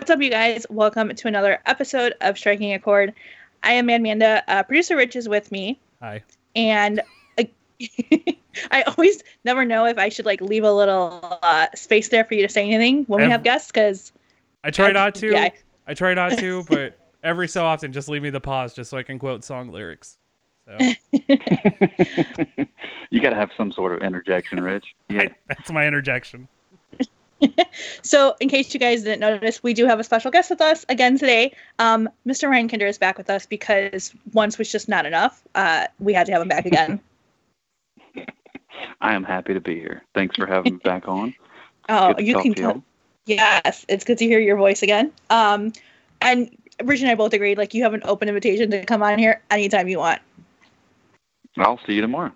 What's up, you guys? Welcome to another episode of Striking a Chord. I am Amanda. Producer Rich is with me. Hi. And I always never know if I should leave a little space there for you to say anything when we have guests, because I try not to. Yeah. I try not to, but every so often, just leave me the pause just so I can quote song lyrics. So. You got to have some sort of interjection, Rich. Yeah. That's my interjection. So, in case you guys didn't notice, we do have a special guest with us again today. Mr. Ryan Kinder is back with us because once was just not enough. We had to have him back again. I am happy to be here. Thanks for having me back on. Oh, you can tell. Yes, it's good to hear your voice again. And Rich and I both agreed, you have an open invitation to come on here anytime you want. I'll see you tomorrow.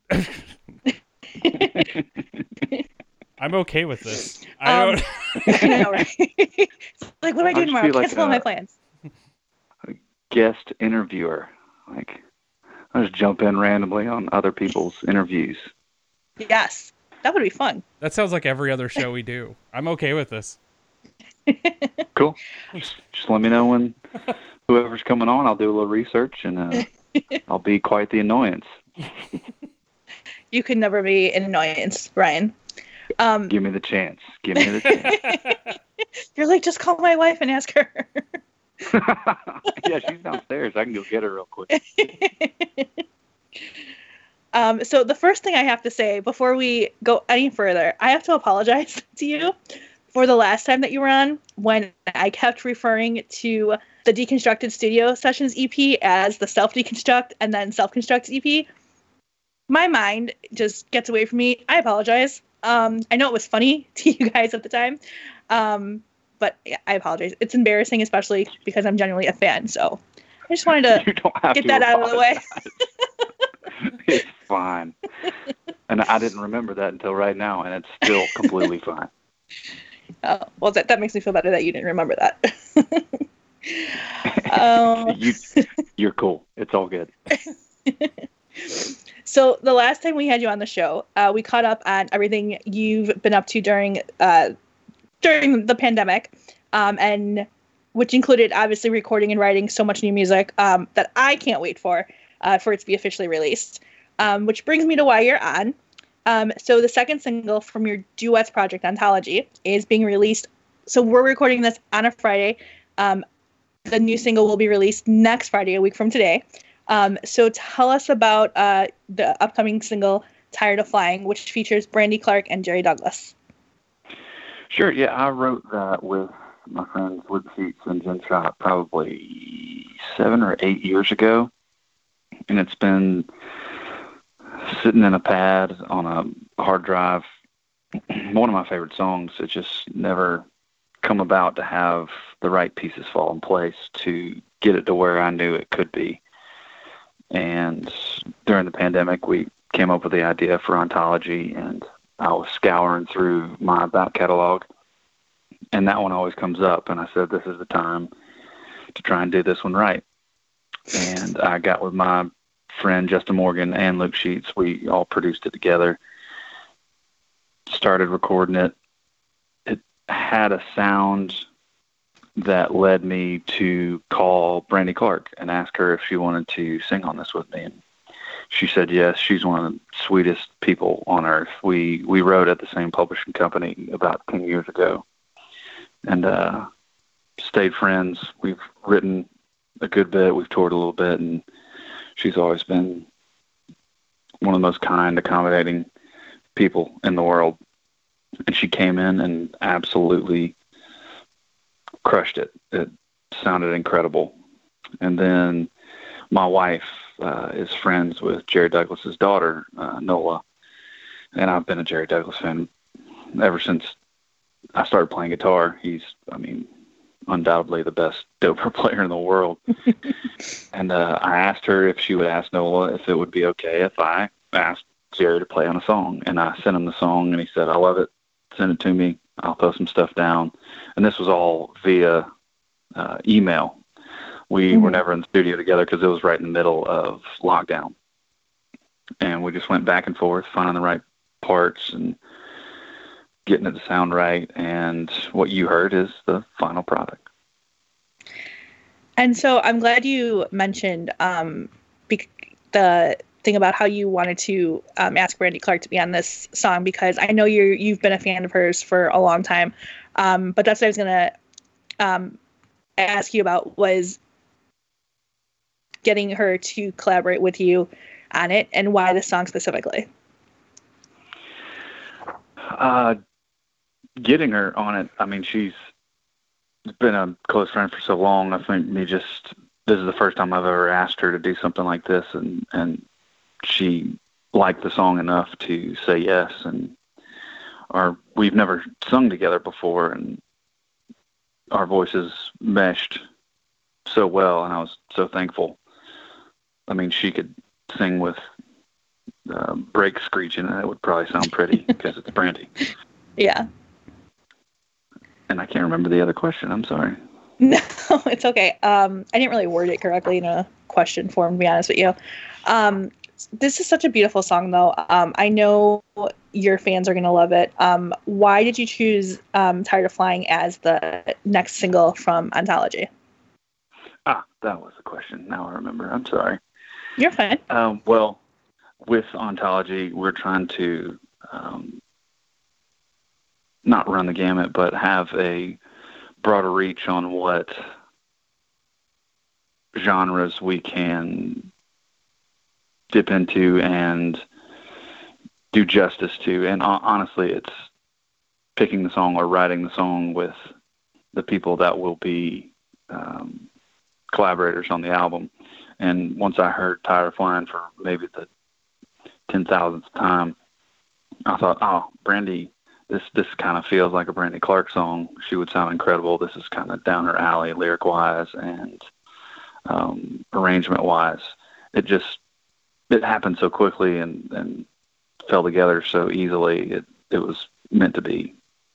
I'm okay with this. I know, right? What do I do tomorrow? Cancel all my plans. A guest interviewer. I just jump in randomly on other people's interviews. Yes, that would be fun. That sounds like every other show we do. I'm okay with this. Cool. Just let me know when whoever's coming on. I'll do a little research, and I'll be quite the annoyance. You could never be an annoyance, Ryan. Give me the chance. Give me the chance. You're just call my wife and ask her. Yeah, she's downstairs. I can go get her real quick. So the first thing I have to say before we go any further, I have to apologize to you for the last time that you were on when I kept referring to the Deconstructed Studio Sessions EP as the Self-Deconstruct and then Self-Construct EP. My mind just gets away from me. I apologize. I know it was funny to you guys at the time, but yeah, I apologize. It's embarrassing, especially because I'm genuinely a fan. So I just wanted to get that out of the way. It's fine. And I didn't remember that until right now, and it's still completely fine. Oh, well, that makes me feel better that you didn't remember that. You're cool. It's all good. So the last time we had you on the show, we caught up on everything you've been up to during the pandemic, and which included obviously recording and writing so much new music that I can't wait for it to be officially released. Which brings me to why you're on. So the second single from your duets project, Ontology, is being released. So we're recording this on a Friday. The new single will be released next Friday, a week from today. So tell us about the upcoming single, Tired of Flying, which features Brandy Clark and Jerry Douglas. Sure, yeah, I wrote that with my friends Wood Seats and Jen Shot probably 7 or 8 years ago. And it's been sitting in a pad on a hard drive. One of my favorite songs. It just never come about to have the right pieces fall in place to get it to where I knew it could be. And during the pandemic, we came up with the idea for Ontology, and I was scouring through my back catalog, and that one always comes up, and I said, this is the time to try and do this one right. And I got with my friend Justin Morgan and Luke Sheets. We all produced it together, started recording it. It had a sound that led me to call Brandy Clark and ask her if she wanted to sing on this with me. And she said yes. She's one of the sweetest people on earth. We wrote at the same publishing company about 10 years ago and stayed friends. We've written a good bit. We've toured a little bit, and she's always been one of the most kind, accommodating people in the world. And she came in and absolutely crushed it. It sounded incredible. And then my wife is friends with Jerry Douglas's daughter, Nola. And I've been a Jerry Douglas fan ever since I started playing guitar. He's, undoubtedly the best dobro player in the world. And I asked her if she would ask Nola if it would be okay if I asked Jerry to play on a song. And I sent him the song, and he said, I love it. Send it to me. I'll throw some stuff down. And this was all via email. We were never in the studio together because it was right in the middle of lockdown. And we just went back and forth, finding the right parts and getting it to sound right, and what you heard is the final product. And so I'm glad you mentioned the thing about how you wanted to ask Brandi Clark to be on this song, because I know you've been a fan of hers for a long time. But that's what I was going to ask you about, was getting her to collaborate with you on it, and why this song specifically. Getting her on it, I mean, she's been a close friend for so long. I think this is the first time I've ever asked her to do something like this, and she liked the song enough to say yes. And we've never sung together before, and our voices meshed so well, and I was so thankful. I mean, she could sing with brakes screeching, and it would probably sound pretty because it's Brandi. Yeah. And I can't remember the other question. I'm sorry. No, it's okay. I didn't really word it correctly in a question form, to be honest with you. This is such a beautiful song, though. I know your fans are going to love it. Why did you choose Tired of Flying as the next single from Ontology? That was the question. Now I remember. I'm sorry. You're fine. Well, with Ontology, we're trying to not run the gamut, but have a broader reach on what genres we can dip into and do justice to. And honestly, it's picking the song or writing the song with the people that will be collaborators on the album. And once I heard Tired of Flying for maybe the 10,000th time, I thought, Brandi, this kind of feels like a Brandi Clark song. She would sound incredible. This is kind of down her alley, lyric-wise and arrangement-wise. It happened so quickly and fell together so easily. It was meant to be.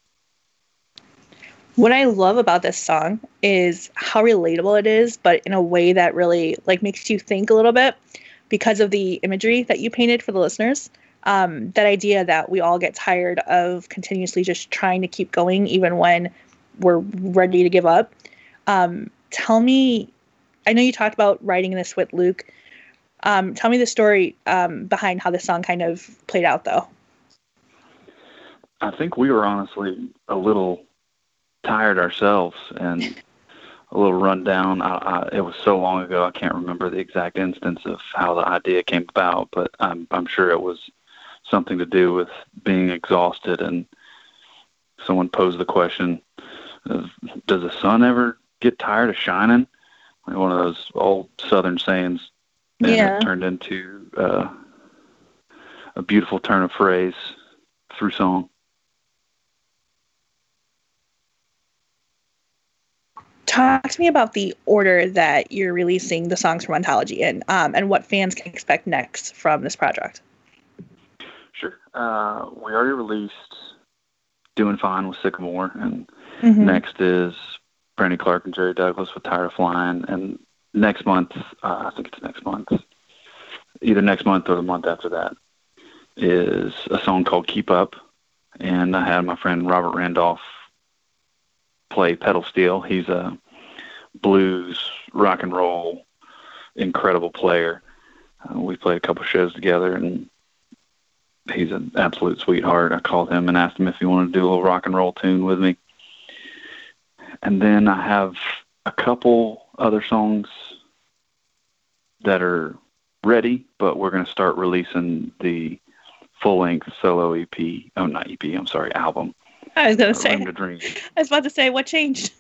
What I love about this song is how relatable it is, but in a way that really makes you think a little bit because of the imagery that you painted for the listeners. That idea that we all get tired of continuously just trying to keep going even when we're ready to give up. Tell me, I know you talked about writing this with Luke. Tell me the story behind how this song kind of played out, though. I think we were honestly a little tired ourselves and a little run down. It was so long ago, I can't remember the exact instance of how the idea came about, but I'm sure it was something to do with being exhausted. And someone posed the question, does the sun ever get tired of shining? Like one of those old Southern sayings. And yeah. It turned into a beautiful turn of phrase through song. Talk to me about the order that you're releasing the songs from Ontology in, and what fans can expect next from this project. Sure. We already released Doing Fine with Sycamore, and next is Brandi Clark and Jerry Douglas with Tired of Flying, and next month, I think it's next month, either next month or the month after that, is a song called Keep Up, and I had my friend Robert Randolph play pedal steel. He's a blues, rock and roll, incredible player. We played a couple shows together, and he's an absolute sweetheart. I called him and asked him if he wanted to do a little rock and roll tune with me. And then I have a couple other songs that are ready, but we're going to start releasing the full-length solo EP. Oh, not EP, I'm sorry, album. I was going to say. Room to Dream. I was about to say, what changed?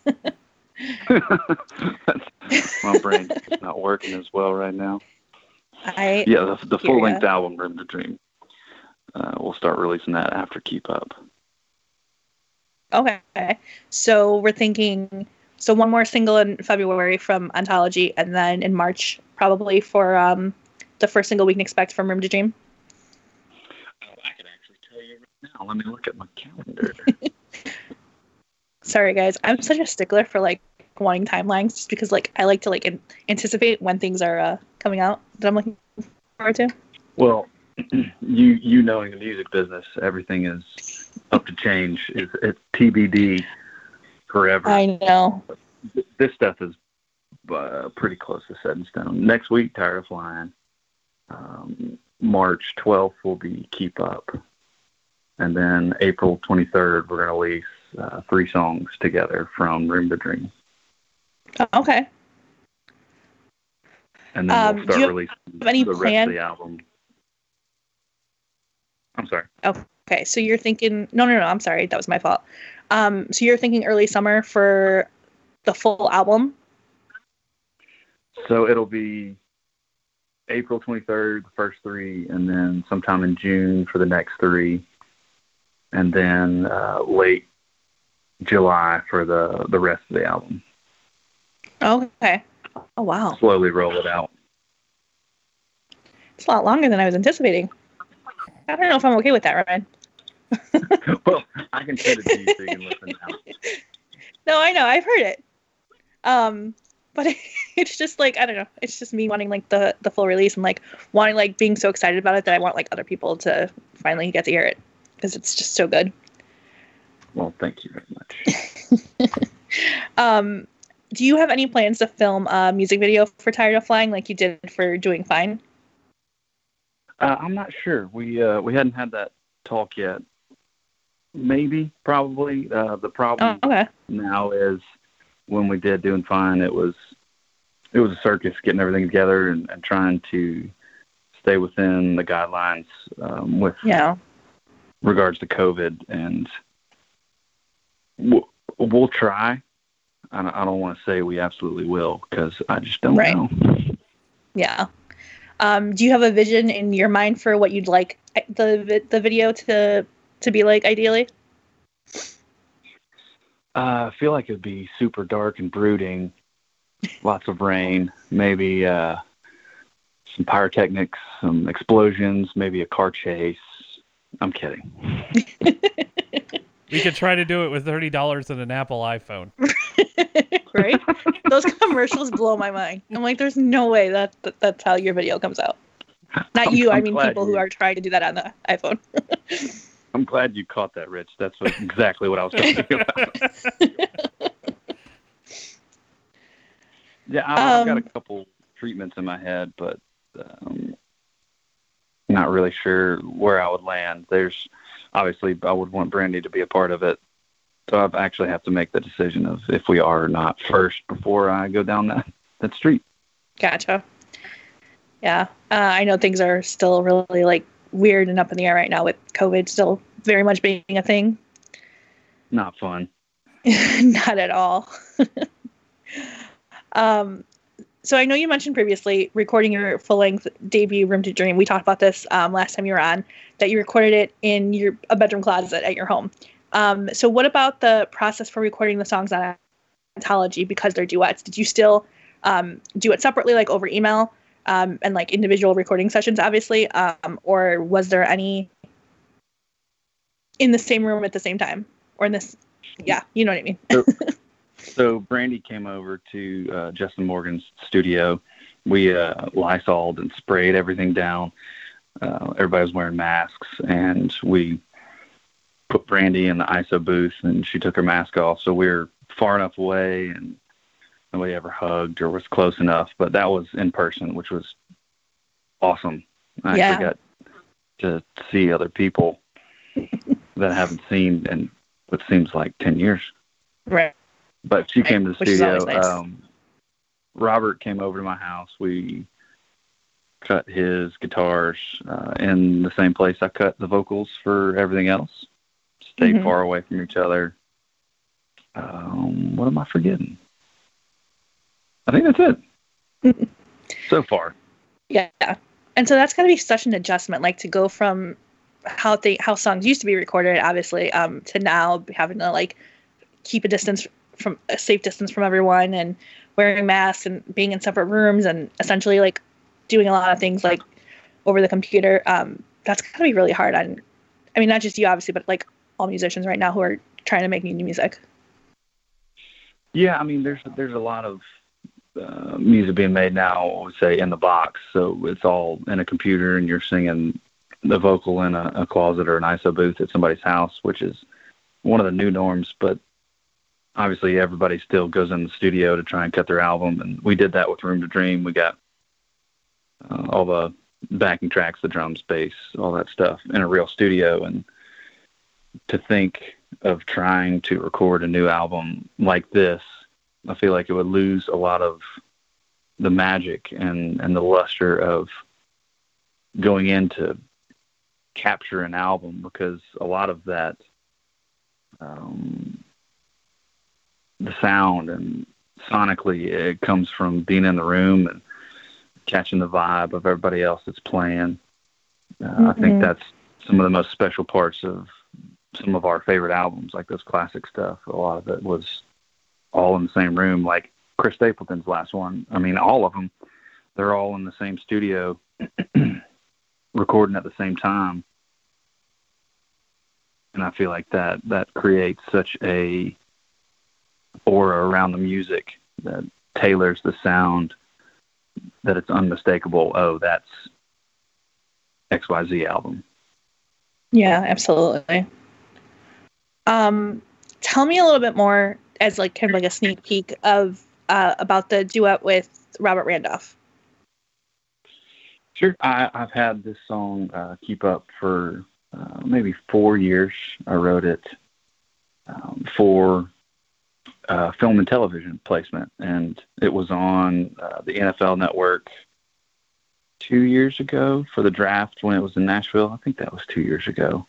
My brain's not working as well right now. The full-length album, Room to Dream. We'll start releasing that after Keep Up. Okay. So we're thinking, one more single in February from Ontology, and then in March, probably for the first single we can expect from Room to Dream. I can actually tell you right now. Let me look at my calendar. Sorry, guys. I'm such a stickler for wanting timelines, just because I like to anticipate when things are coming out that I'm looking forward to. Well, you knowing the music business, everything is up to change. It's TBD forever. I know. This stuff is pretty close to set in stone. Next week, Tired of Flying. March 12th will be Keep Up. And then April 23rd, we're going to release 3 songs together from Room to Dream. Oh, okay. And then we'll start releasing any the rest of the album. I'm sorry. Okay, so you're thinking... No, I'm sorry. That was my fault. So you're thinking early summer for the full album? So it'll be April 23rd, the first 3, and then sometime in June for the next 3, and then late July for the rest of the album. Okay. Oh, wow. Slowly roll it out. It's a lot longer than I was anticipating. I don't know if I'm okay with that, Ryan. Well, I can send it to you so you can listen now. No, I know. I've heard it. But it's just like, I don't know. It's just me wanting like the full release and like wanting like being so excited about it that I want like other people to finally get to hear it because it's just so good. Well, thank you very much. Do you have any plans to film a music video for Tired of Flying like you did for Doing Fine? I'm not sure. We hadn't had that talk yet. Maybe, probably. The problem now is when we did Doing Fine, it was a circus getting everything together and trying to stay within the guidelines with regards to COVID. And we'll try. I don't want to say we absolutely will because I just don't know. Yeah. Do you have a vision in your mind for what you'd like the video to be like, ideally? I feel like it'd be super dark and brooding, lots of rain, maybe some pyrotechnics, some explosions, maybe a car chase. I'm kidding. We could try to do it with $30 and an Apple iPhone. Right? Those commercials blow my mind. I'm like, there's no way that's how your video comes out. Not you, I mean people who are trying to do that on the iPhone. I'm glad you caught that, Rich. That's exactly what I was talking about. Yeah, I've got a couple treatments in my head, but not really sure where I would land. There's obviously I would want Brandy to be a part of it, so I actually have to make the decision of if we are or not first before I go down that street. Gotcha. Yeah, I know things are still really like weird and up in the air right now with COVID still very much being a thing. Not fun. Not at all. So I know you mentioned previously recording your full-length debut Room to Dream. We talked about this last time you were on, that you recorded it in a bedroom closet at your home. So what about the process for recording the songs on Anthology because they're duets? Did you still do it separately, like over email, and like individual recording sessions, obviously, or was there any in the same room at the same time, or in this? Yeah, you know what I mean. So Brandy came over to Justin Morgan's studio. We Lysoled and sprayed everything down. Everybody was wearing masks, and we put Brandy in the ISO booth, and she took her mask off. So we were far enough away, and nobody ever hugged or was close enough. But that was in person, which was awesome. I actually got to see other people that I haven't seen in what seems like 10 years. Right. But she came to the studio. Nice. Robert came over to my house. We cut his guitars in the same place I cut the vocals for everything else. Stayed far away from each other. What am I forgetting? I think that's it. So far. Yeah. And so that's got to be such an adjustment, like to go from how songs used to be recorded, obviously, to now having to like keep a safe distance from everyone and wearing masks and being in separate rooms and essentially like doing a lot of things like over the computer. That's gotta be really hard on, I mean, not just you obviously, but like all musicians right now who are trying to make new music. Yeah. I mean, there's a lot of music being made now, I would say, in the box. So it's all in a computer and you're singing the vocal in a closet or an ISO booth at somebody's house, which is one of the new norms. But obviously, everybody still goes in the studio to try and cut their album, and we did that with Room to Dream. We got all the backing tracks, the drums, bass, all that stuff in a real studio. And to think of trying to record a new album like this, I feel like it would lose a lot of the magic and the luster of going in to capture an album, because a lot of that, the sound and sonically, it comes from being in the room and catching the vibe of everybody else that's playing. I think that's some of the most special parts of some of our favorite albums, like those classic stuff. A lot of it was all in the same room, like Chris Stapleton's last one. I mean, all of them, they're all in the same studio recording at the same time. And I feel like that creates such a aura around the music that tailors the sound, that it's unmistakable. Oh, that's XYZ album. Yeah, absolutely. Tell me a little bit more, as like kind of like a sneak peek of about the duet with Robert Randolph. Sure. I've had this song, Keep Up, for maybe 4 years. I wrote it for film and television placement, and it was on the NFL Network 2 years ago for the draft when it was in Nashville. I think that was 2 years ago.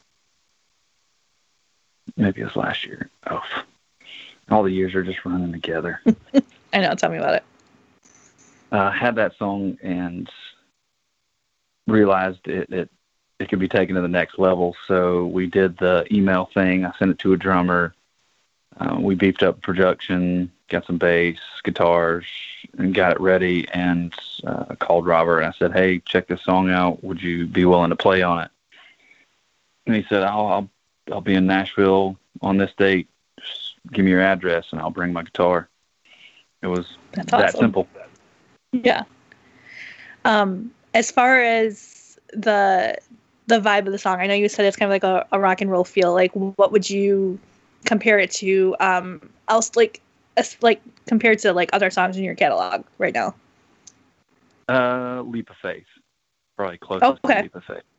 Maybe it was last year. Oh, all the years are just running together. I know. Tell me about it. Had that song and realized it could be taken to the next level. So we did the email thing. I sent it to a drummer. We beefed up production, got some bass, guitars, and got it ready, and called Robert. And I said, hey, check this song out. Would you be willing to play on it? And he said, I'll be in Nashville on this date. Just give me your address and I'll bring my guitar. It was that simple. Yeah. As far as the vibe of the song, I know you said it's kind of like a rock and roll feel. Like, what would you compare it to? Else, like compared to like other songs in your catalog right now? Leap of Faith, probably closest to Leap of Faith.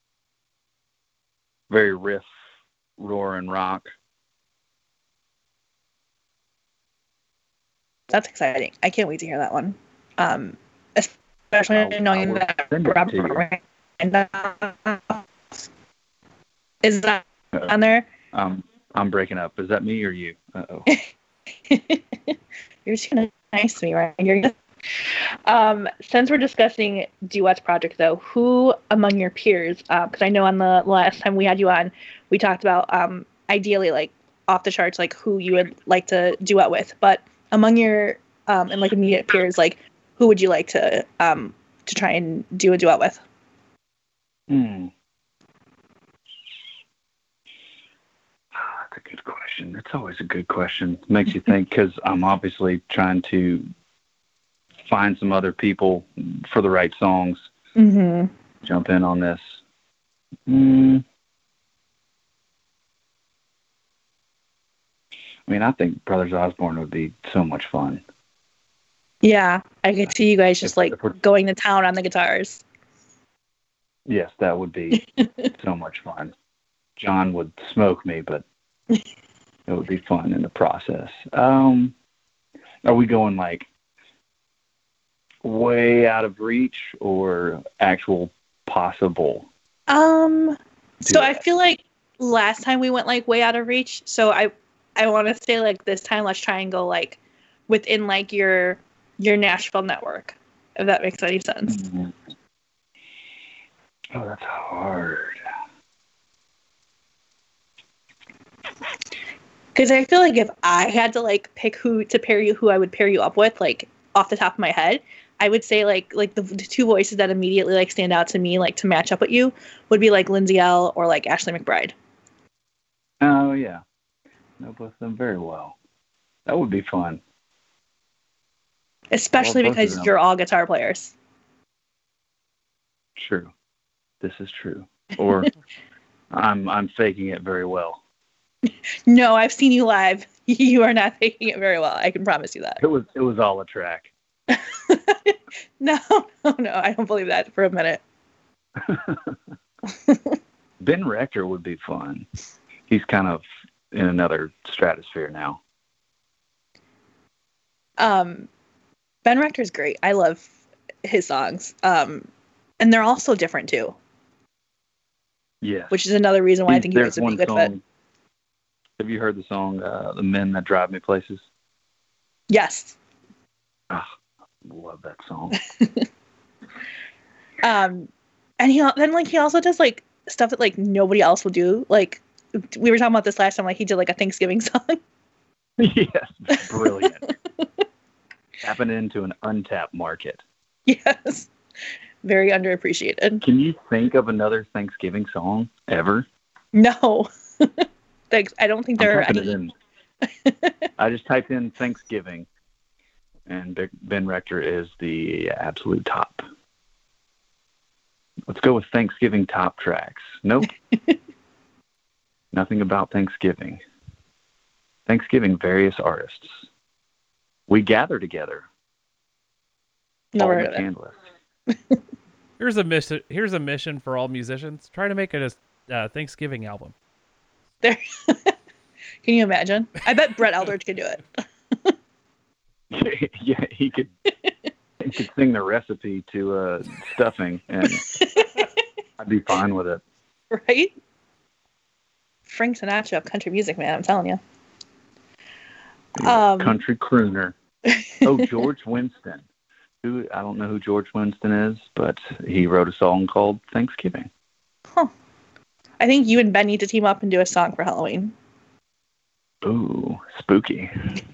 Very riff, roar, and rock. That's exciting. I can't wait to hear that one. Especially knowing that Robert is that on there? I'm breaking up. Is that me or you? Uh-oh. You're just gonna nice to me, right? Since we're discussing duets project, though, who among your peers? Because I know on the last time we had you on, we talked about ideally like off the charts, like who you would like to duet with. But among your and like immediate peers, like who would you like to try and do a duet with? That's a good question. It's always a good question. It makes you think, because I'm obviously trying to find some other people for the right songs. Jump in on this. I mean, I think Brothers Osborne would be so much fun. Yeah, I could see you guys just like going to town on the guitars. Yes, that would be so much fun. John would smoke me, but it would be fun in the process. Are we going like way out of reach or actual possible? So I feel like last time we went like way out of reach. So I want to say like this time let's try and go like within like your Nashville network, if that makes any sense. Oh, that's hard. Because I feel like if I had to like pick who I would pair you up with, like off the top of my head, I would say like the two voices that immediately like stand out to me, like to match up with you, would be like Lindsay Ell or like Ashley McBryde. Oh yeah, know both of them very well. That would be fun. Especially because you're all guitar players. True. This is true. or I'm faking it very well. No, I've seen you live. You are not faking it very well. I can promise you that. It was all a track. No, I don't believe that for a minute. Ben Rector would be fun. He's kind of in another stratosphere now. Ben Rector's great. I love his songs. And they're all so different too. Yes. Which is another reason why I think you guys would be a good fit. Have you heard the song The Men That Drive Me Places? Yes. Oh, love that song. And he also does like stuff that like nobody else will do. Like we were talking about this last time, like he did like a Thanksgiving song. Yes, brilliant. Tapping into an untapped market. Yes. Very underappreciated. Can you think of another Thanksgiving song ever? No. Thanks. I don't think there are any. I just typed in Thanksgiving, and Ben Rector is the absolute top. Let's go with Thanksgiving top tracks. Nope. Nothing about Thanksgiving. Thanksgiving, various artists. We gather together. Never heard of it. Here's a mission for all musicians. Try to make it a Thanksgiving album. There. Can you imagine? I bet Brett Eldredge could do it. Yeah, he could sing the recipe to stuffing, and I'd be fine with it. Right? Frank Sinatra of country music, man, I'm telling you. Country crooner. Oh, George Winston. I don't know who George Winston is, but he wrote a song called Thanksgiving. Huh. I think you and Ben need to team up and do a song for Halloween. Ooh, spooky.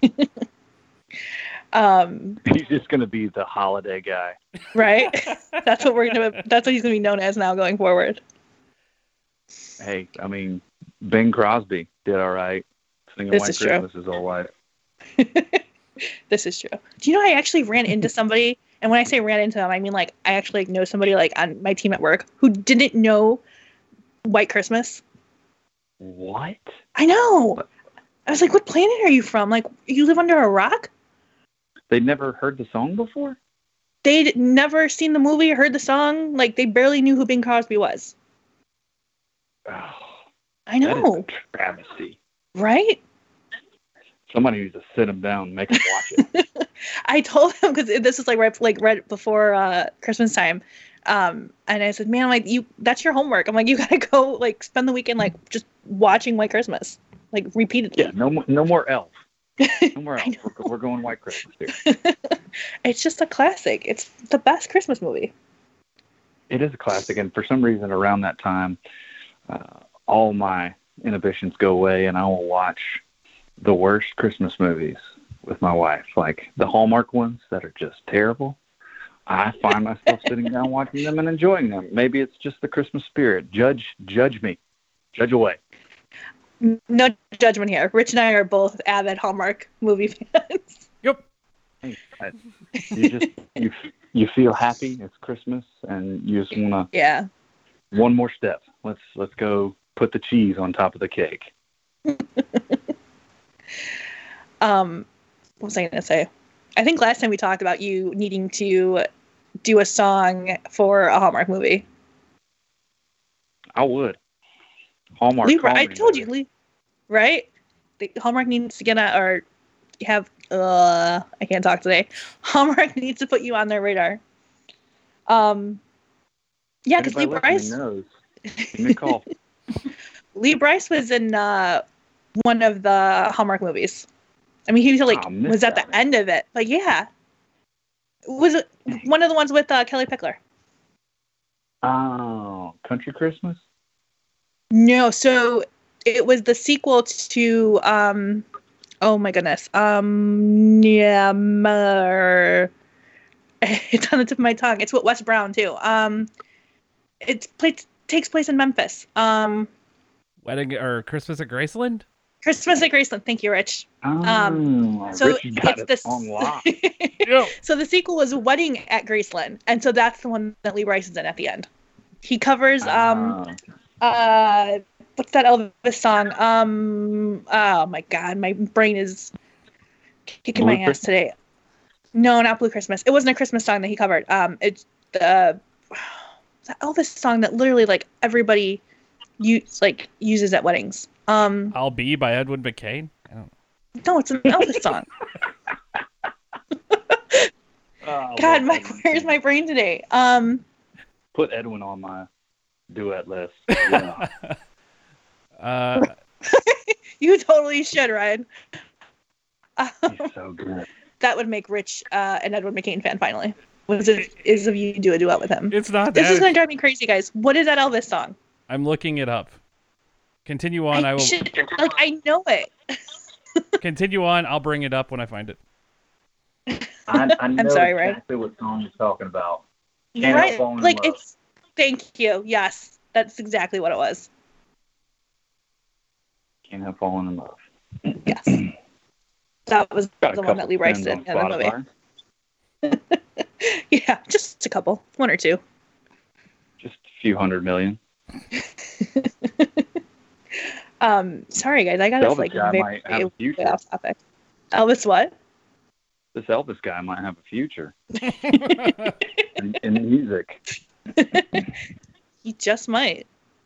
He's just going to be the holiday guy. Right? That's what he's going to be known as now going forward. Hey, I mean, Bing Crosby did all right. Singing White Christmas his whole life. This is true. Do you know I actually ran into somebody, and when I say ran into them, I mean like I actually know somebody like on my team at work who didn't know White Christmas. What? I know. I was like, what planet are you from? Like, you live under a rock? They'd never heard the song before? They'd never seen the movie or heard the song. Like, they barely knew who Bing Crosby was. Oh, I know. That is a travesty. Right? Somebody needs to sit them down and make them watch it. I told him, because this was right before Christmas time. And I said, man, I'm like, that's your homework. I'm like, you gotta go like spend the weekend like just watching White Christmas, like repeatedly. Yeah, no more Elf. No more Elf. We're going White Christmas here. It's just a classic. It's the best Christmas movie. It is a classic, and for some reason around that time, all my inhibitions go away, and I will watch the worst Christmas movies with my wife, like the Hallmark ones that are just terrible. I find myself sitting down watching them and enjoying them. Maybe it's just the Christmas spirit. Judge me. Judge away. No judgment here. Rich and I are both avid Hallmark movie fans. Yep. Hey, you feel happy. It's Christmas, and you just want to. Yeah. One more step. Let's go put the cheese on top of the cake. What was I going to say? I think last time we talked about you needing to do a song for a Hallmark movie. I would. Hallmark. I told you, Lee. Right? Hallmark needs to get I can't talk today. Hallmark needs to put you on their radar. Yeah, because Lee Bryce knows. Give me a call. Lee Bryce was in one of the Hallmark movies. I mean, he was at the end of it. Like, yeah. Was it one of the ones with Kelly Pickler? Oh, Country Christmas? No, so it was the sequel to, oh my goodness. It's on the tip of my tongue. It's with Wes Brown, too. Takes place in Memphis. Wedding or Christmas at Graceland? Christmas at Graceland. Thank you, Rich. So it's this. So the sequel was Wedding at Graceland, and so that's the one that Lee Bryce is in at the end. He covers what's that Elvis song? Oh my God, my brain is kicking my ass today. No, not Blue Christmas. It wasn't a Christmas song that he covered. It's the Elvis song that literally like everybody uses at weddings. I'll Be by Edwin McCain. I don't know. No, it's an Elvis song. God, where's my brain today? Put Edwin on my duet list. Yeah. You totally should, Ryan. He's so good. That would make Rich an Edwin McCain fan finally. Is if you do a duet with him. It's not that. This is gonna drive me crazy, guys. What is that Elvis song? I'm looking it up. Continue on. I know it. Continue on. I'll bring it up when I find it. I know I'm sorry, exactly what song you're talking about. Right? Like it's. Thank you. Yes, that's exactly what it was. Can't Help Falling in Love. Yes. That was the one that Lee Rice did in the movie. Yeah, just a couple. One or two. Just a few 100 million. Sorry guys, I got us like very off topic. Elvis what? This Elvis guy might have a future in music. He just might.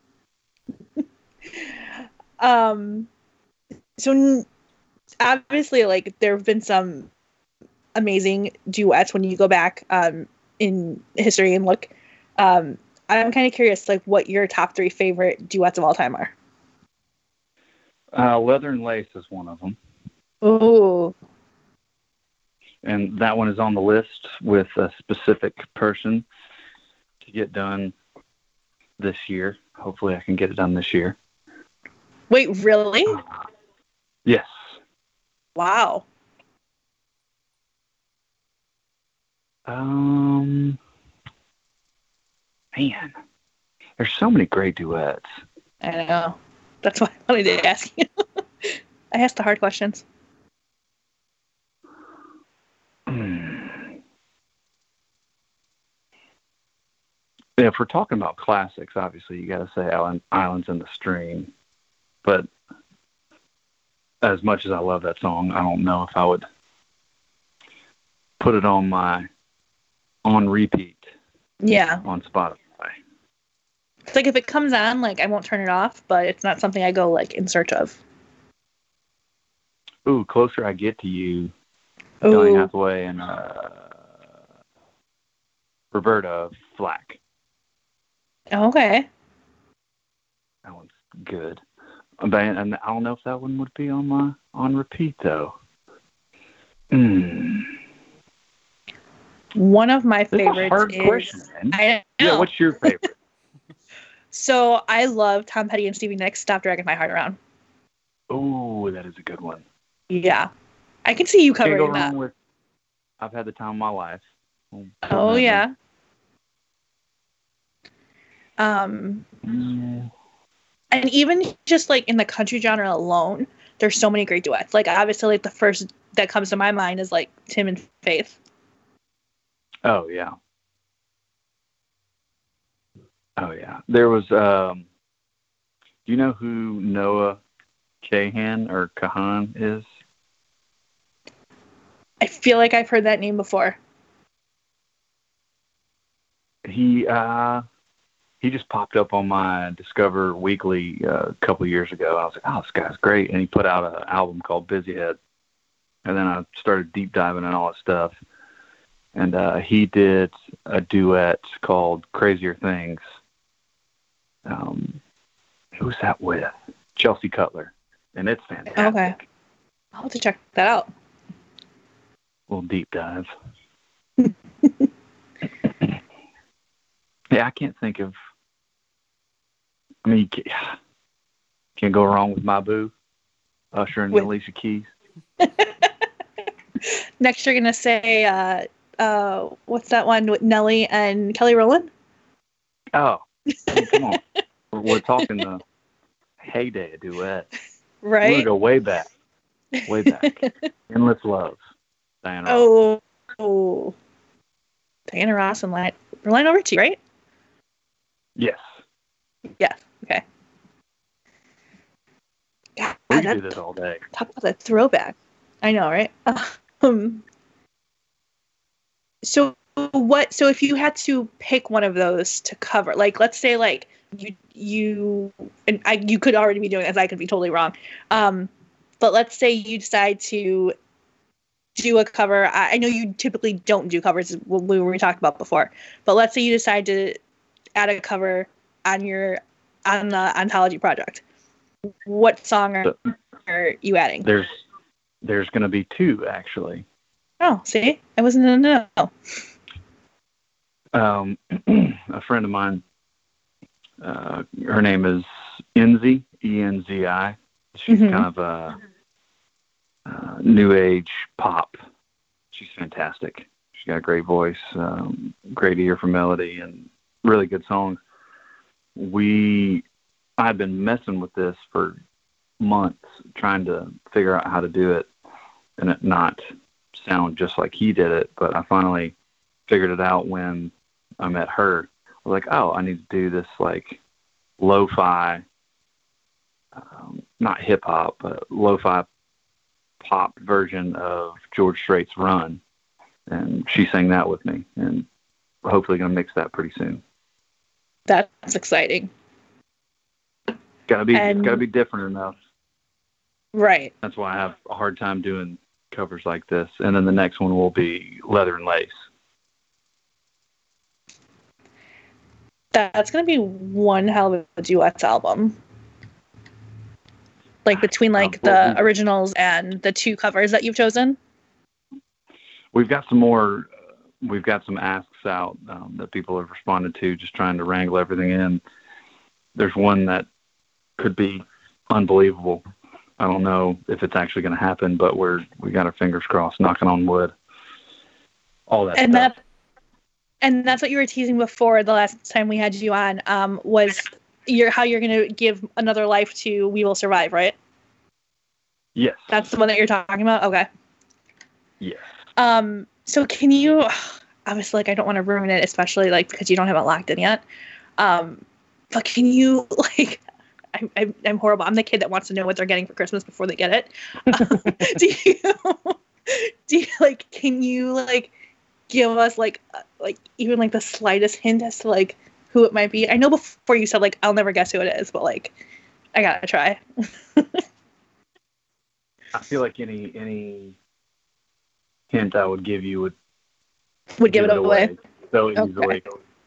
So obviously, like there have been some amazing duets when you go back in history and look. I'm kind of curious, like what your top 3 favorite duets of all time are. Leather and Lace is one of them. Ooh. And that one is on the list with a specific person to get done this year. Hopefully I can get it done this year. Wait, really? Yes. Wow. Man, there's so many great duets. I know. That's why I wanted to ask you. I asked the hard questions. If we're talking about classics, obviously you got to say Islands in the Stream. But as much as I love that song, I don't know if I would put it on repeat. Yeah. On Spotify. It's like if it comes on, like I won't turn it off, but it's not something I go like in search of. Ooh, Closer I Get to You. Donny Hathaway and Roberta Flack. Okay. That one's good. And I don't know if that one would be on repeat though. One of my favorites hard is. Question, man. I know. Yeah, what's your favorite? So I love Tom Petty and Stevie Nicks. Stop Dragging My Heart Around. Oh, that is a good one. Yeah, I can see you covering Can't go that. wrong with I've Had the Time of My Life. Oh yeah. And even just like in the country genre alone, there's so many great duets. Like obviously, like the first that comes to my mind is like Tim and Faith. Oh yeah. Oh yeah. There was. Do you know who Noah Kahan is? I feel like I've heard that name before. He just popped up on my Discover Weekly a couple years ago. I was like, oh, this guy's great. And he put out an album called Busy Head. And then I started deep diving in all his stuff. And he did a duet called Crazier Things. Who was that with? Chelsea Cutler. And it's fantastic. Okay. I'll have to check that out. A little deep dive. Yeah, I can't think of. I mean, you can't go wrong with My Boo, Usher and Alicia Keys. Next, you're gonna say, what's that one with Nelly and Kelly Rowland? Oh, I mean, come on, we're talking the heyday of duet. Right. We're gonna go way back. Endless Love, Diana Ross. Oh, Diana Ross and Lionel Richie, right? Yes. Yes. Okay. God, We can do this all day. Talk about that throwback. I know, right? So if you had to pick one of those to cover, like let's say like you could already be doing it, as I could be totally wrong. But let's say you decide to do a cover. I know you typically don't do covers, what we talked about before, but let's say you decide to add a cover on the Ontology project. What song are you adding? There's going to be two, actually. Oh, see? I wasn't in the know. A friend of mine, her name is Enzi, Enzi. She's kind of a new age pop. She's fantastic. She's got a great voice, great ear for melody, and really good songs. I've been messing with this for months, trying to figure out how to do it and it not sound just like he did it. But I finally figured it out when I met her. I was like, oh, I need to do this like lo-fi, not hip hop, but lo-fi pop version of George Strait's Run. And she sang that with me, and hopefully going to mix that pretty soon. That's exciting. It's got to be different enough. Right. That's why I have a hard time doing covers like this. And then the next one will be Leather and Lace. That's going to be one hell of a duets album. Like between like the originals and the two covers that you've chosen. We've got some more. We've got some asks out that people have responded to, just trying to wrangle everything in. There's one that could be unbelievable. I don't know if it's actually going to happen, but we got our fingers crossed, knocking on wood. All that stuff. And that's what you were teasing before the last time we had you on, was how you're going to give another life to We Will Survive, right? Yes. That's the one that you're talking about? Okay. Yes. So can you, obviously, like, I don't want to ruin it, especially, like, because you don't have it locked in yet. But can you, like, I'm horrible. I'm the kid that wants to know what they're getting for Christmas before they get it. Do you, like, can you, like, give us, like, even, like, the slightest hint as to, like, who it might be? I know before you said, like, I'll never guess who it is, but, like, I gotta try. I feel like any hint I would give you would give it away. So easily.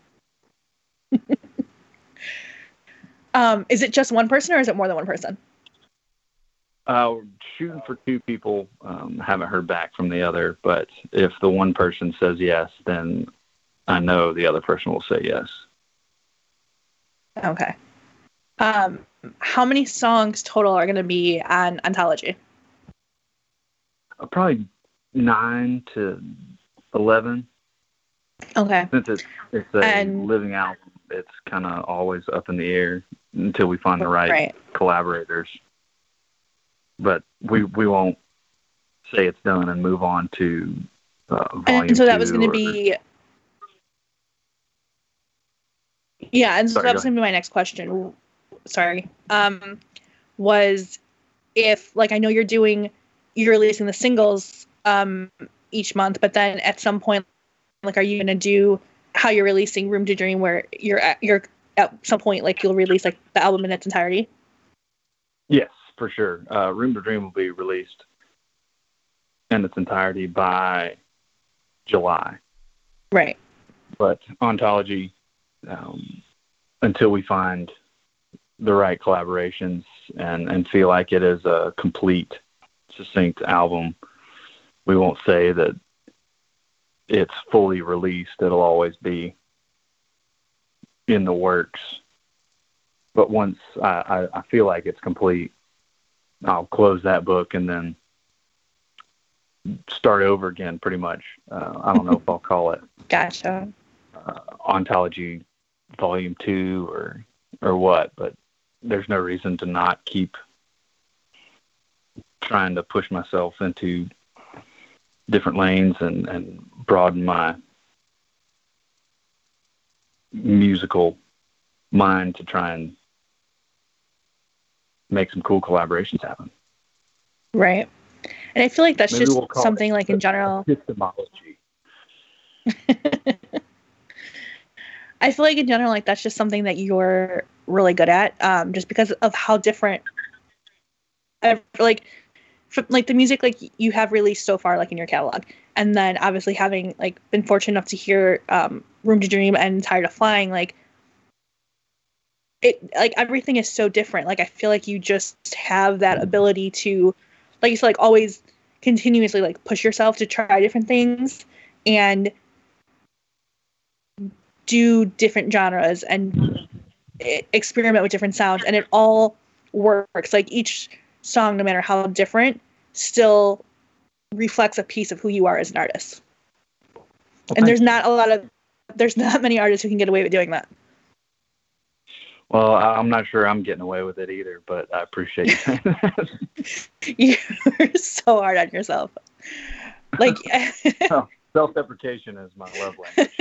Is it just one person or is it more than one person? Shooting for two people. Haven't heard back from the other, but if the one person says yes, then I know the other person will say yes. Okay. How many songs total are going to be on Ontology? Probably 9 to 11. Okay. Since it's a living album, it's kind of always up in the air until we find the right collaborators. But we won't say it's done and move on to volume 2. And so that was going to be... Yeah, and so that was going to be my next question. Sorry. Was if, like, I know you're releasing the singles each month, but then at some point, like, are you going to do how you're releasing Room to Dream, where you're at some point, like, you'll release, like, the album in its entirety? Yes, for sure. Room to Dream will be released in its entirety by July. Right. But Ontology, until we find the right collaborations and feel like it is a complete, succinct album, we won't say that it's fully released. It'll always be in the works. But once I feel like it's complete, I'll close that book and then start over again, pretty much. I don't know if I'll call it Gotcha. Ontology Volume 2 or what, but there's no reason to not keep trying to push myself into different lanes and broaden my musical mind to try and make some cool collaborations happen. Right. And I feel like that's Maybe just we'll something like in general. Epistemology. I feel like in general, like that's just something that you're really good at, just because of how different, like the music like you have released so far, like in your catalog, and then obviously having like been fortunate enough to hear Room to Dream and Tired of Flying, like it, like everything is so different. Like I feel like you just have that ability to, like you said, like always continuously like push yourself to try different things and do different genres and experiment with different sounds, and it all works. Like each song, no matter how different, still reflects a piece of who you are as an artist. Well, and there's not many artists who can get away with doing that. Well, I'm not sure I'm getting away with it either, but I appreciate you saying that. You're so hard on yourself. Like oh, self-deprecation is my love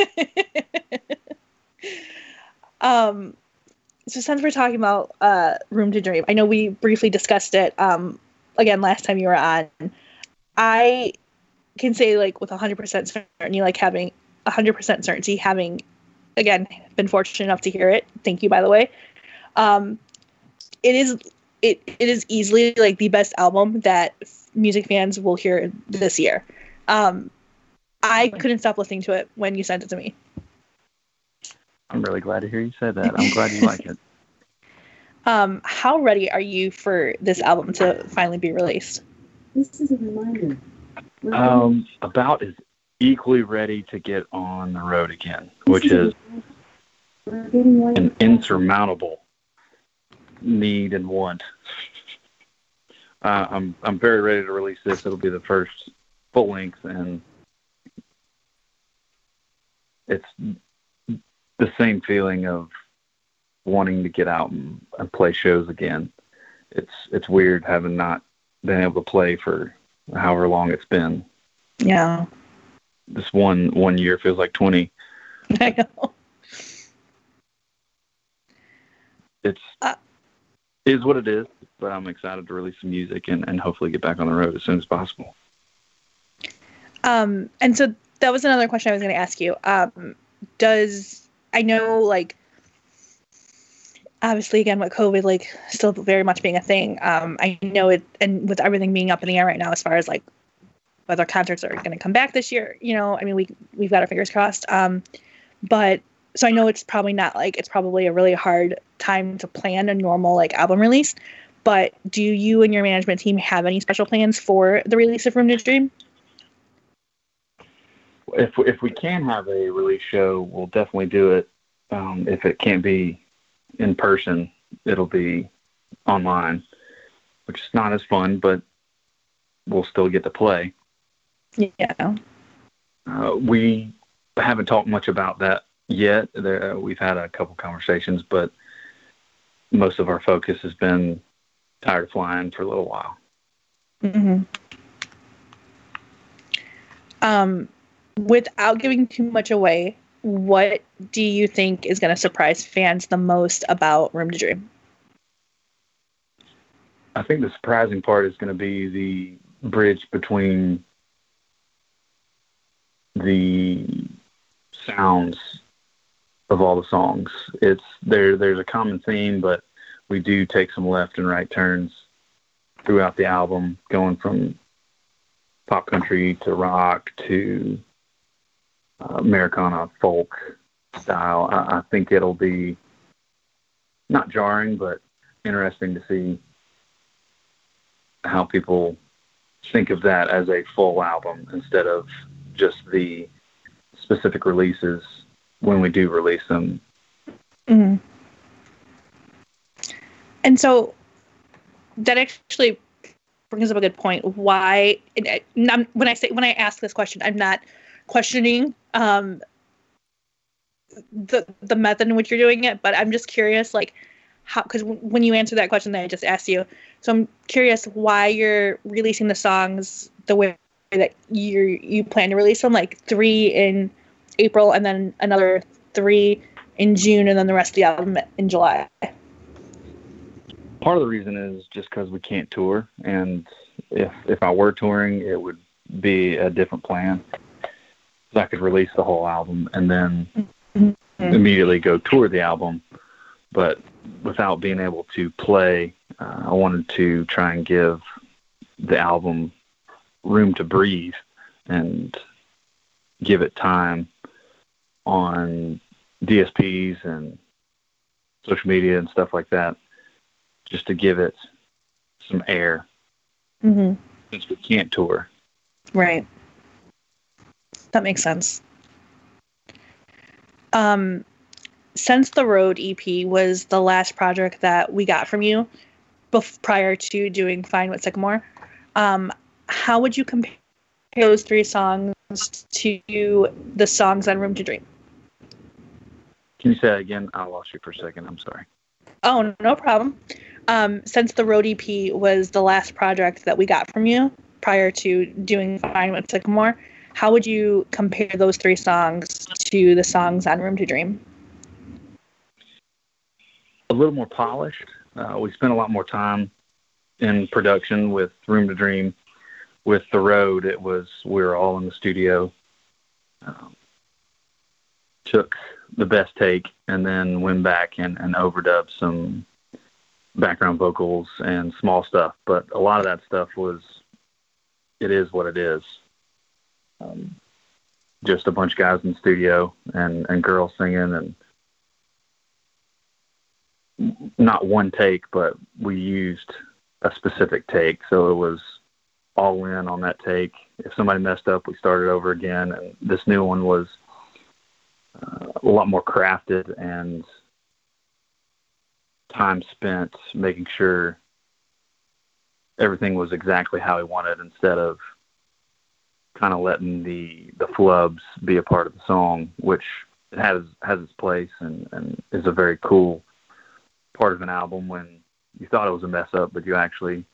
language. So since we're talking about Room to Dream, I know we briefly discussed it again last time you were on. I can say like with 100% certainty, like having 100% certainty, having again been fortunate enough to hear it. Thank you, by the way. It is easily like the best album that music fans will hear this year. I couldn't stop listening to it when you sent it to me. I'm really glad to hear you say that. I'm glad you like it. How ready are you for this album to finally be released? This is a reminder. About as equally ready to get on the road again, which is an insurmountable need and want. I'm very ready to release this. It'll be the first full length, and it's the same feeling of wanting to get out and play shows again. It's weird having not been able to play for however long it's been. Yeah. This one year feels like 20. I know. It is what it is, but I'm excited to release some music and hopefully get back on the road as soon as possible. And so that was another question I was going to ask you. I know, like, obviously, again, with COVID, like, still very much being a thing, I know it, and with everything being up in the air right now as far as, like, whether concerts are going to come back this year, you know, I mean, we've got our fingers crossed. But, so I know it's probably not, like, it's probably a really hard time to plan a normal, like, album release. But do you and your management team have any special plans for the release of Room to Dream? If we can have a release show, we'll definitely do it. If it can't be in person, it'll be online, which is not as fun, but we'll still get to play. Yeah. We haven't talked much about that yet. We've had a couple conversations, but most of our focus has been Tired of Flying for a little while. Mm-hmm. Without giving too much away, what do you think is going to surprise fans the most about Room to Dream? I think the surprising part is going to be the bridge between the sounds of all the songs. There's a common theme, but we do take some left and right turns throughout the album, going from pop country to rock to Americana folk style. I think it'll be not jarring, but interesting to see how people think of that as a full album instead of just the specific releases when we do release them. Mm-hmm. And so that actually brings up a good point. Why, when I ask this question, I'm not questioning the method in which you're doing it, but I'm just curious, like, how, because when you answer that question that I just asked you, so I'm curious why you're releasing the songs the way that you plan to release them, like 3 in April and then another 3 in June and then the rest of the album in July? Part of the reason is just because we can't tour, and if I were touring, it would be a different plan. So I could release the whole album and then immediately go tour the album. But without being able to play, I wanted to try and give the album room to breathe and give it time on DSPs and social media and stuff like that, just to give it some air, since we can't tour. Right. That makes sense. Since the Road EP was the last project that we got from you prior to doing Fine with Sycamore, how would you compare those 3 songs to the songs on Room to Dream? Can you say that again? I lost you for a second. I'm sorry. Oh, no problem. Since the Road EP was the last project that we got from you prior to doing Fine with Sycamore, how would you compare those 3 songs to the songs on Room to Dream? A little more polished. We spent a lot more time in production with Room to Dream. With The Road, we were all in the studio, took the best take, and then went back and overdubbed some background vocals and small stuff. But a lot of that stuff it is what it is. Just a bunch of guys in the studio and girls singing, and not one take, but we used a specific take. So it was all in on that take. If somebody messed up, we started over again. And this new one was a lot more crafted and time spent making sure everything was exactly how we wanted, instead of kind of letting the flubs be a part of the song, which has its place and is a very cool part of an album when you thought it was a mess up, but you actually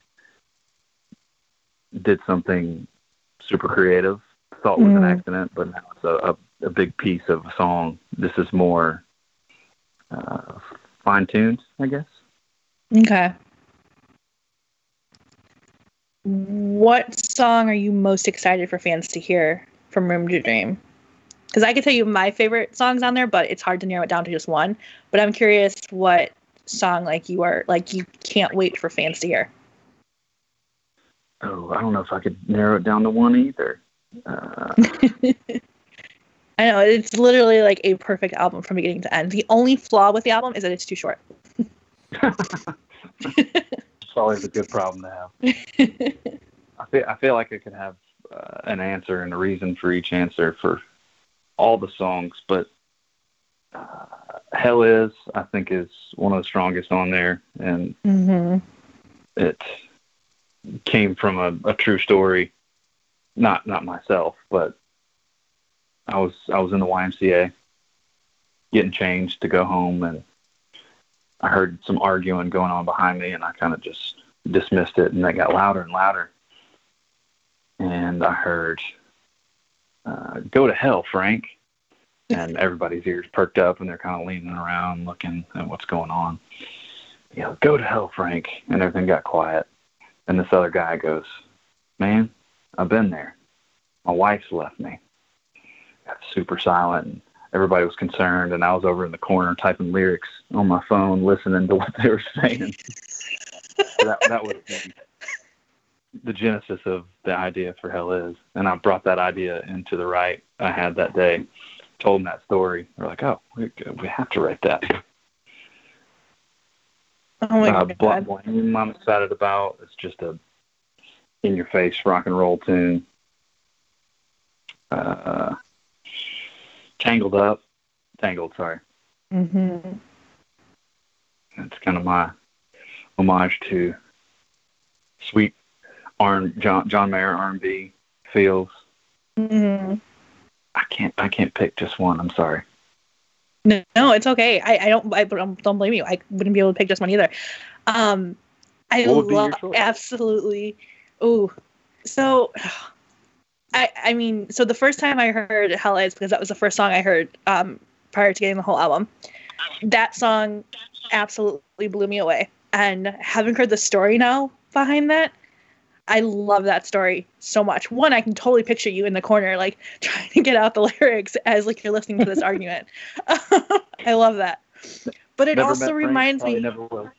did something super creative, thought was an accident, but now it's a big piece of a song. This is more fine-tuned, I guess. Okay. What song are you most excited for fans to hear from Room to Dream? Because I can tell you my favorite songs on there, but it's hard to narrow it down to just one. But I'm curious what song you can't wait for fans to hear. Oh, I don't know if I could narrow it down to one either. I know, it's literally like a perfect album from beginning to end. The only flaw with the album is that it's too short. It's always a good problem to have. I feel like I could have an answer and a reason for each answer for all the songs, but Hell Is, I think, is one of the strongest on there, and it came from a true story. Not myself, but I was in the YMCA getting changed to go home, and I heard some arguing going on behind me, and I kind of just dismissed it, and it got louder and louder. And I heard, "Go to hell, Frank." And everybody's ears perked up, and they're kind of leaning around looking at what's going on. "Go to hell, Frank." And everything got quiet. And this other guy goes, "Man, I've been there. My wife's left me." Got super silent, and everybody was concerned, and I was over in the corner typing lyrics on my phone, listening to what they were saying. that was the genesis of the idea for Hell Is. And I brought that idea into the write I had that day, told them that story. They're like, "Oh, we have to write that." Oh my God. Blame I'm excited about. It's just a in-your-face rock and roll tune. Tangled, sorry. Mm-hmm. It's kind of my homage to sweet John Mayer R&B feels. Mm-hmm. I can't pick just one. I'm sorry. No, it's okay. I don't blame you. I wouldn't be able to pick just one either. I love absolutely. Ooh, so I mean, so the first time I heard Hell Is, because that was the first song I heard prior to getting the whole album. That song absolutely blew me away. And having heard the story now behind that, I love that story so much. One, I can totally picture you in the corner, like trying to get out the lyrics as like you're listening to this argument. I love that. But it also reminds me. Never will.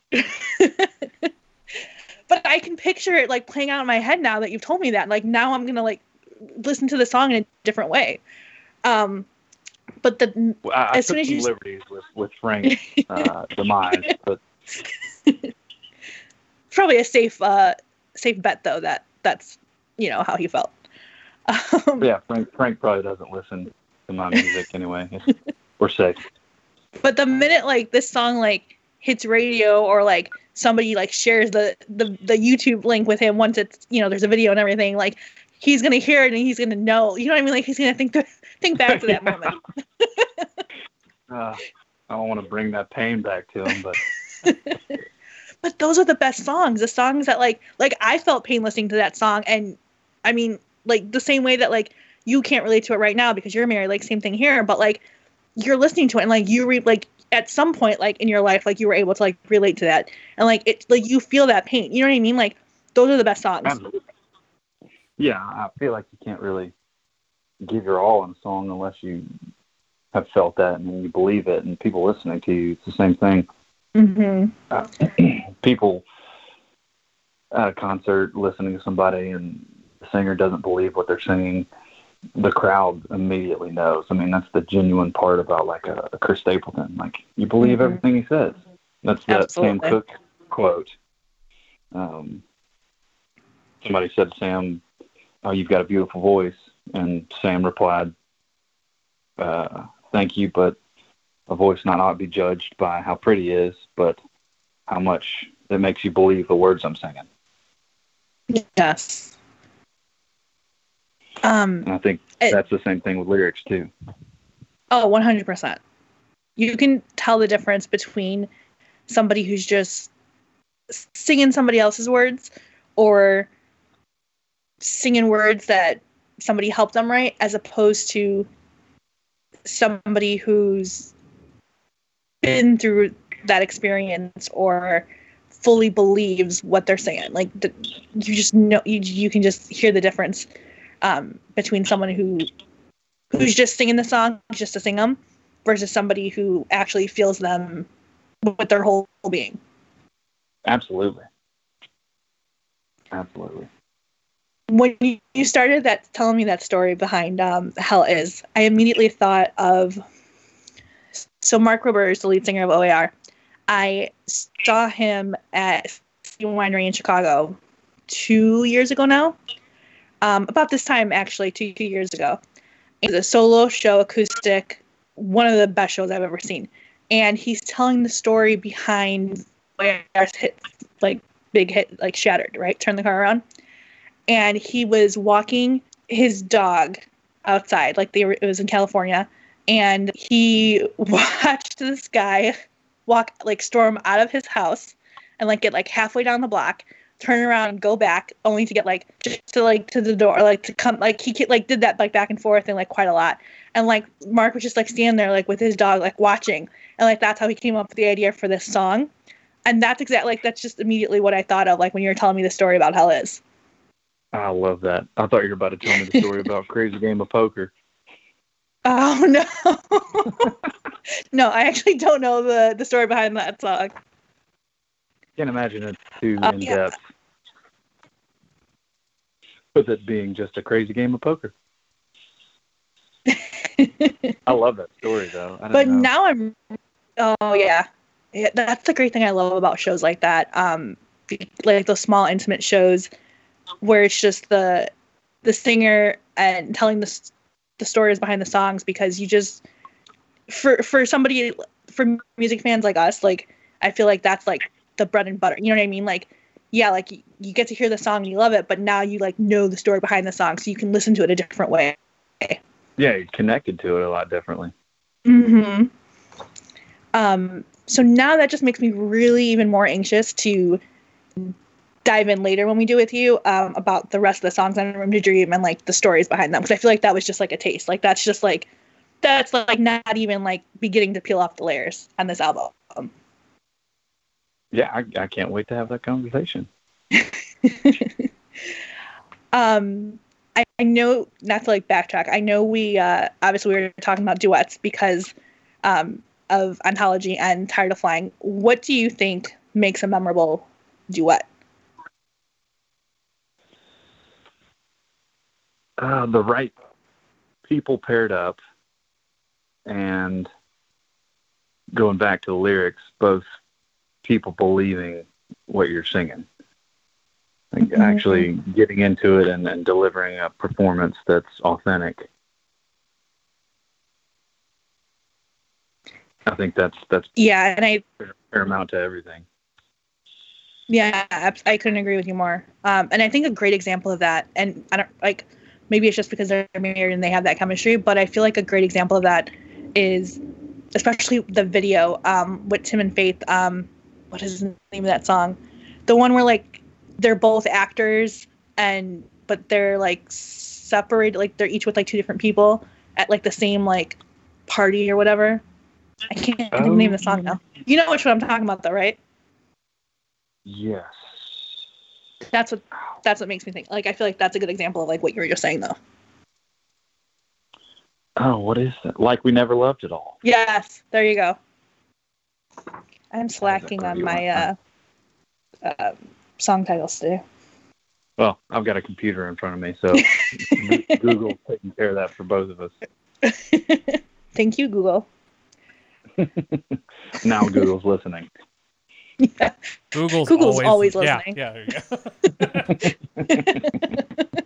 But I can picture it like playing out in my head now that you've told me that. Like now I'm gonna like listen to the song in a different way. But as soon as you liberties with Frank's demise, but probably a safe bet though that's how he felt. Yeah, Frank probably doesn't listen to my music anyway. We're safe. But the minute like this song like hits radio or like somebody like shares the YouTube link with him once it's there's a video and everything, like he's gonna hear it and he's gonna know. You know what I mean? Like he's gonna think back to that moment. I don't want to bring that pain back to him, but. But those are the best songs. The songs that like I felt pain listening to that song, and I mean like the same way that like you can't relate to it right now because you're married. Like same thing here, but like you're listening to it and like like at some point like in your life like you were able to like relate to that and like it like you feel that pain. You know what I mean? Like those are the best songs. Absolutely. Yeah, I feel like you can't really give your all in a song unless you have felt that and you believe it, and people listening to you, it's the same thing. Mm-hmm. People at a concert listening to somebody and the singer doesn't believe what they're singing, the crowd immediately knows. I mean, that's the genuine part about like a Chris Stapleton. Like you believe everything he says. That's that Sam Cooke quote. Somebody said to Sam, "Oh, you've got a beautiful voice," and Sam replied, "Thank you, but a voice not be judged by how pretty it is, but how much it makes you believe the words I'm singing." Yes. And I think that's the same thing with lyrics too. Oh, 100%. You can tell the difference between somebody who's just singing somebody else's words or singing words that somebody helped them write, as opposed to somebody who's been through that experience or fully believes what they're saying. Like you just know, you can just hear the difference between someone who's just singing the song just to sing them versus somebody who actually feels them with their whole being. Absolutely. When you started telling me that story behind Hell Is, I immediately thought of, so Mark Rober is the lead singer of OAR. I saw him at Winery in Chicago 2 years ago now. About this time, actually, two years ago. It was a solo show, acoustic, one of the best shows I've ever seen. And he's telling the story behind OAR's hit, like big hit, like Shattered, right? Turn the Car Around. And he was walking his dog outside, like it was in California, and he watched this guy storm out of his house and like get like halfway down the block, turn around and go back, only to get like just to like to the door, like to come, like he like did that like back and forth and like quite a lot. And like Mark was just like standing there like with his dog like watching, and like that's how he came up with the idea for this song. And that's exactly like that's just immediately what I thought of like when you were telling me the story about Hell Is. I love that. I thought you were about to tell me the story about Crazy Game of Poker. Oh, no. No, I actually don't know the story behind that song. Can't imagine it too in-depth. With it being just a crazy game of poker. I love that story, though. But now I'm... Oh, yeah. That's the great thing I love about shows like that. Like those small, intimate shows where it's just the singer and telling the stories behind the songs, because you just for music fans like us, like I feel like that's like the bread and butter. You know what I mean? Like, yeah, like you get to hear the song and you love it, but now you like know the story behind the song, so you can listen to it a different way. Yeah, you're connected to it a lot differently. Mm-hmm. So now that just makes me really even more anxious to dive in later when we do with you about the rest of the songs on Room to Dream and like the stories behind them, because I feel like that was just like a taste. Like that's just like that's like not even like beginning to peel off the layers on this album. Yeah, I can't wait to have that conversation. I know, not to like backtrack, I know we obviously we were talking about duets because of Ontology and Tired of Flying. What do you think makes a memorable duet? The right people paired up, and going back to the lyrics, both people believing what you're singing. Like actually getting into it and delivering a performance that's authentic. I think that's yeah, and paramount to everything. Yeah, I couldn't agree with you more. And I think a great example of that, and I don't like, maybe it's just because they're married and they have that chemistry, but I feel like a great example of that is especially the video with Tim and Faith. What is the name of that song? The one where like they're both actors but they're like separated, like they're each with like two different people at like the same like party or whatever. I can't think of the name of the song now. You know which one I'm talking about though, right? Yes. That's what makes me think. Like I feel like that's a good example of like what you were just saying though. Oh, what is that? Like We Never Loved It All. Yes, there you go. I'm slacking on my song titles today. Well, I've got a computer in front of me, so Google's taking care of that for both of us. Thank you, Google. Now Google's listening. Yeah. Google's always listening. Yeah, there you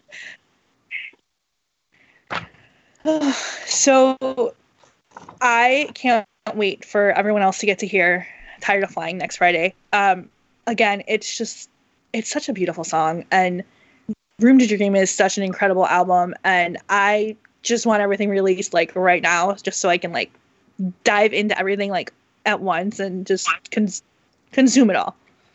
go. So I can't wait for everyone else to get to hear Tired of Flying next Friday. Again, it's such a beautiful song, and Room to Dream is such an incredible album, and I just want everything released like right now, just so I can like dive into everything like at once and just consume it all.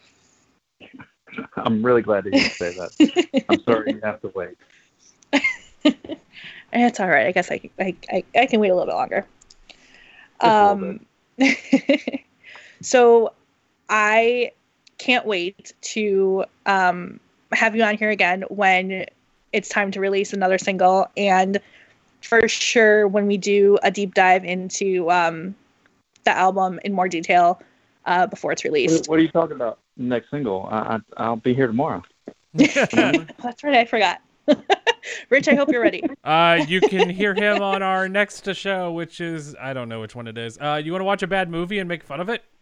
I'm really glad to hear you say that. I'm sorry you have to wait. It's all right. I guess I can wait a little bit longer. So I can't wait to have you on here again when it's time to release another single, and for sure when we do a deep dive into the album in more detail before it's released. What are you talking about? Next single? I'll be here tomorrow. That's right, I forgot. Rich, I hope you're ready. You can hear him on our next show, which is, I don't know which one it is. You want to watch a bad movie and make fun of it?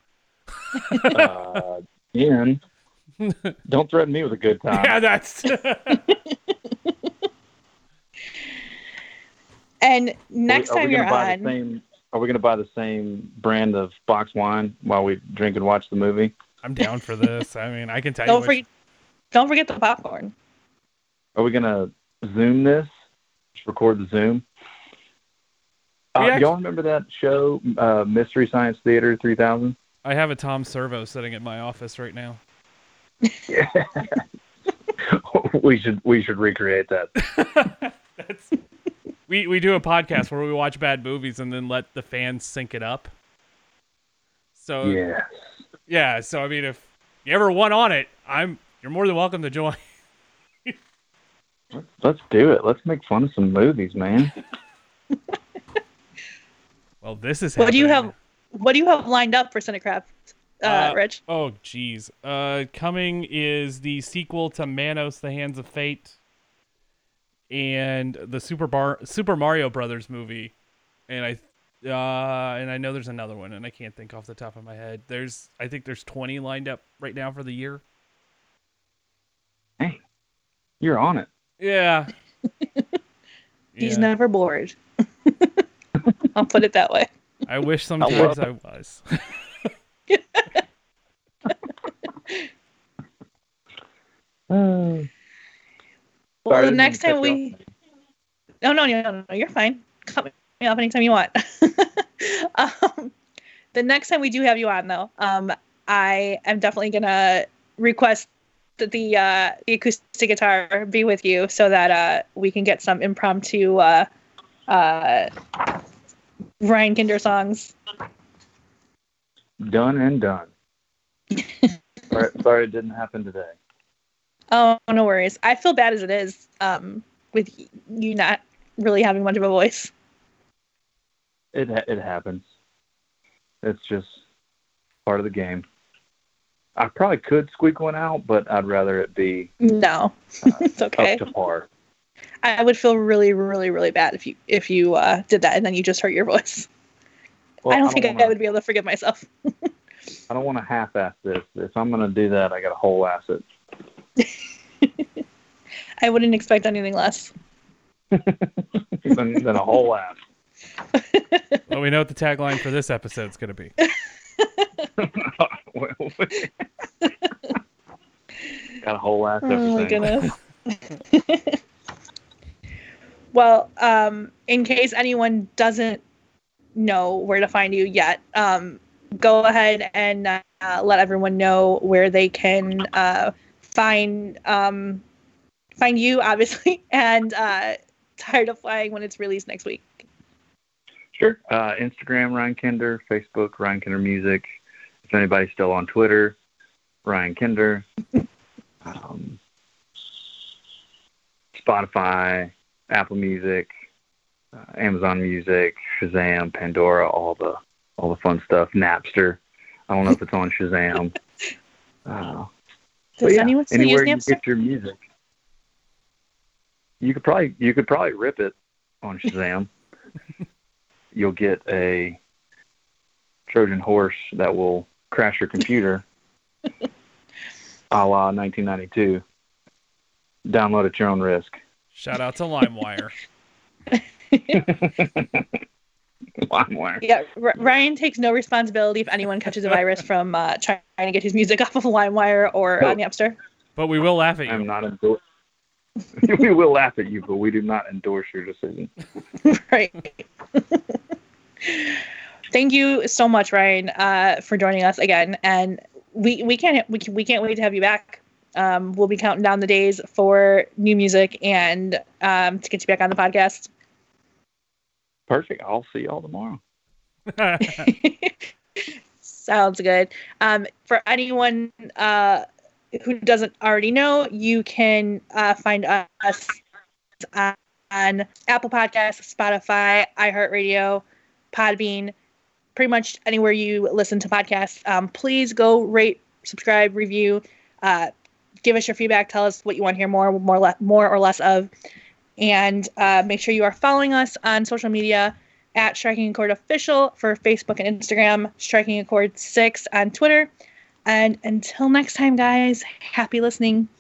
Ian, don't threaten me with a good time. Yeah, that's... And next time you're on... Are we going to buy the same brand of box wine while we drink and watch the movie? I'm down for this. I mean, I can tell you. Don't forget the popcorn. Are we going to Zoom this? Just record the Zoom? Y'all remember that show, Mystery Science Theater 3000? I have a Tom Servo sitting at my office right now. Yeah. we should recreate that. We do a podcast where we watch bad movies and then let the fans sync it up. So yes. Yeah, so I mean, if you ever want on it, you're more than welcome to join. Let's do it. Let's make fun of some movies, man. Well, this is What do you have lined up for Cinecraft, Rich? Oh, geez. Coming is the sequel to Manos: The Hands of Fate, and the Super Mario Brothers movie, and I know there's another one, and I can't think off the top of my head. I think there's 20 lined up right now for the year. Hey, you're on it. Yeah. He's never bored. I'll put it that way. I wish sometimes I was. Well, the next time we... No, you're fine. Cut me off anytime you want. The next time we do have you on, though, I am definitely going to request that the acoustic guitar be with you so that we can get some impromptu Ryan Kinder songs. Done and done. Sorry it didn't happen today. Oh, no worries. I feel bad as it is, with you not really having much of a voice. It happens. It's just part of the game. I probably could squeak one out, but I'd rather it be No, it's okay. up to par. I would feel really, really, really bad if you did that and then you just hurt your voice. Well, I don't think I would be able to forgive myself. I don't want to half-ass this. If I'm going to do that, I got to whole-ass it. I wouldn't expect anything less. than a whole ass. Well, we know what the tagline for this episode's going to be. Got a whole ass Oh everything. my goodness. Well, in case anyone doesn't know where to find you yet, go ahead and let everyone know where they can find you, obviously, and Tired of Flying when it's released next week. Sure. Instagram, Ryan Kinder. Facebook, Ryan Kinder Music. If anybody's still on Twitter, Ryan Kinder. Spotify, Apple Music, Amazon Music, Shazam, Pandora, all the fun stuff. Napster. I don't know if it's on Shazam. Does anyone still use anywhere you Napster? get your music. You could probably rip it on Shazam. You'll get a Trojan horse that will crash your computer, a la 1992. Download at your own risk. Shout out to LimeWire. LimeWire. Yeah, Ryan takes no responsibility if anyone catches a virus from trying to get his music off of LimeWire or Napster. But we will laugh at you. I'm not endorsed. We will laugh at you, but we do not endorse your decision. Right. Thank you so much, Ryan, for joining us again, and we can't wait to have you back. We'll be counting down the days for new music and to get you back on the podcast. Perfect. I'll see y'all tomorrow. Sounds good. For anyone who doesn't already know, you can find us on Apple Podcasts, Spotify, iHeartRadio, Podbean, pretty much anywhere you listen to podcasts. Please go rate, subscribe, review, give us your feedback, tell us what you want to hear more or less of, and make sure you are following us on social media at Striking a Chord Official for Facebook and Instagram, Striking a Chord 6 on Twitter. And until next time, guys, happy listening.